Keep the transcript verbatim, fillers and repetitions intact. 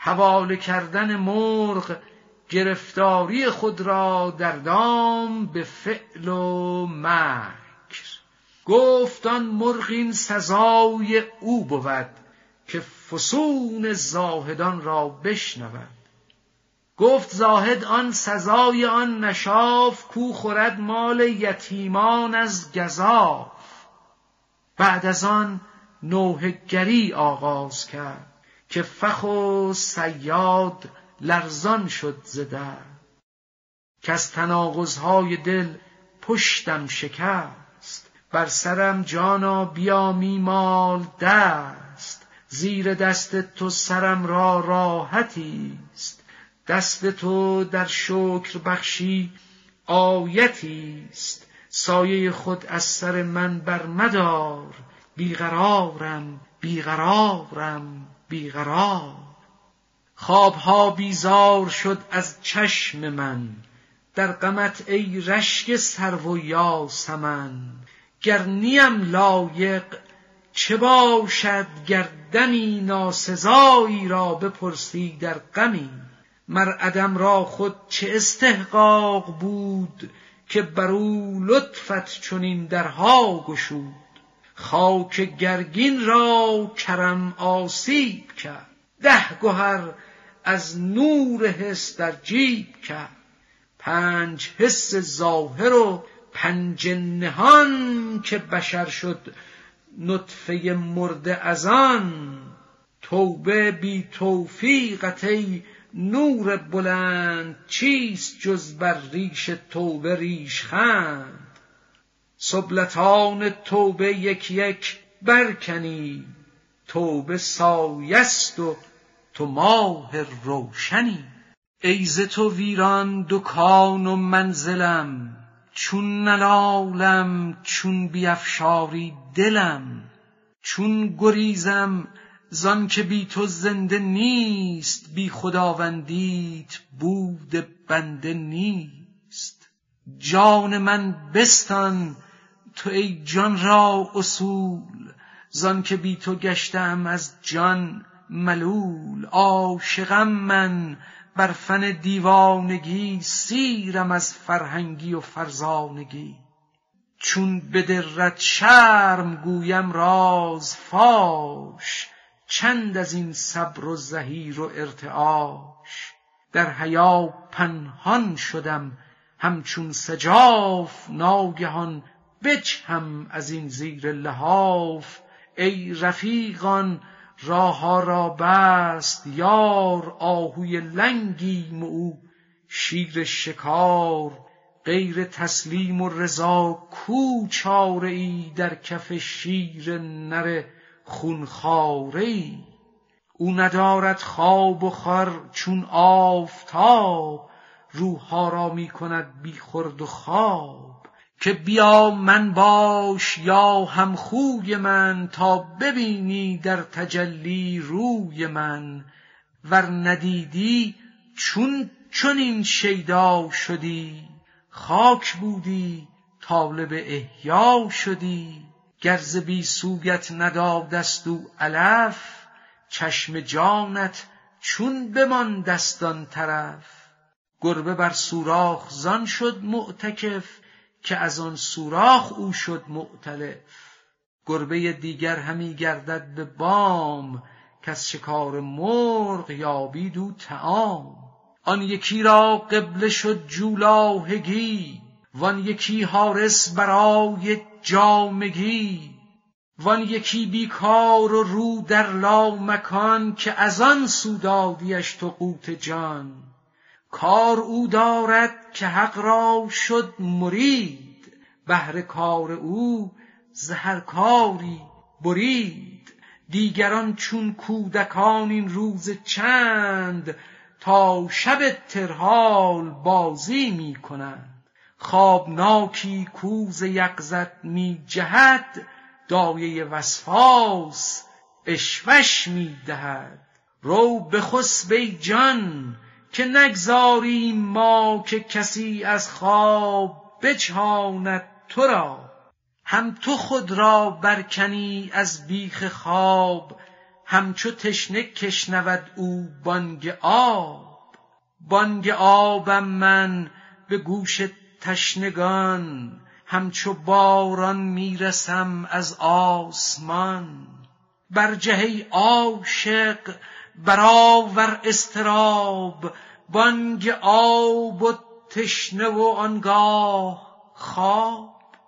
حواله کردن مرغ گرفتاری خود را در دام به فعل و مکر. گفت آن مرغ این سزای او بود که فسون زاهدان را بشنود. گفت زاهد آن سزای آن نشاف کو خورد مال یتیمان از گزاف. بعد از آن نوحه گری آغاز کرد که فخ و صیاد لرزان شد ز درد. که از تناقض‌های دل پشتم شکست، بر سرم جانا بیا میمال دست. زیر دست تو سرم را راحتی است، دست تو در شکر بخشی آیتی است. سایه خود از سر من بر مدار، بیقرارم بیقرارم بیقرار. خوابها بیزار شد از چشم من، در غمت ای رشک سرو و یاسمن. گر نیم لایق چه باشد گر دمی ناسزایی را بپرسی در غمی. مر عدم را خود چه استحقاق بود که برو لطفت چنین درها گشود. خاک گرگین را کرم آسیب کرد، ده گهر از نور حس در جیب کرد. پنج حس ظاهر و پنج نهان، که بشر شد نطفه مرده از آن. توبه بی توفیقت ای نور بلند، چیست جز بر ریش توبه ریشخند. سبلتان توبه یک یک برکنی، توبه سایست و تو ماه روشنی. ای ز تو ویران دکان و منزلم، چون نلالم چون بیفشاری دلم. چون گریزم زان که بی تو زنده نیست، بی خداوندیت بود بنده نیست. جان من بستان تو ای جان را اصول، زان که بی تو گشتم از جان ملول. عاشقم من بر فن دیوانگی، سیرم از فرهنگی و فرزانگی. چون بدرد شرم گویم راز فاش، چند از این صبر و زحیر و ارتعاش. در حیا پنهان شدم همچون سجاف، ناگهان بجهم از این زیر لحاف. ای رفیقان راه ها را بست یار، آهوی لنگیم او شیر شکار. غیر تسلیم و رضا کو چاره ای، در کف شیر نر خونخواره ای. او ندارد خواب و خور چون آفتاب، روحها را می کند بی خورد و خواب. که بیا من باش یا همخوی من، تا ببینی در تجلی روی من. ور ندیدی چون چنین شیدا شدی، خاک بودی طالب احیا شدی. گر ز بی سویت ندادست او علف، چشم جانت چون بماندست آن طرف. گربه بر سوراخ زان شد معتکف، که از آن سوراخ او شد مؤتلف. گربه دیگر همی گردد به بام، که از شکار مرغ یابید او طعام. آن یکی را قبله شد جولاهگی، وان یکی حارس برای جامگی. وان یکی بیکار و رو در لامکان، که از آن سودادیش تو قوت جان. کار او دارد که حق را شد مرید، بهر کار او ز هر کاری برید. دیگران چون کودکان این روز چند، تا شب ترحال بازی می کنند. خوابناکی کو ز یقظت می جهد، دایه وسواس اشوش می دهد. رو بخسب ای جان که نگذاریم ما، که کسی از خواب بجهاند تو را. هم تو خود را برکنی از بیخ خواب، همچو تشنه کشنود او بانگ آب. بانگ آبم من به گوش تشنگان، همچو باران میرسم از آسمان. برجه ای عاشق برآور اضطراب، بانگ آب و تشنه و آنگاه خواب.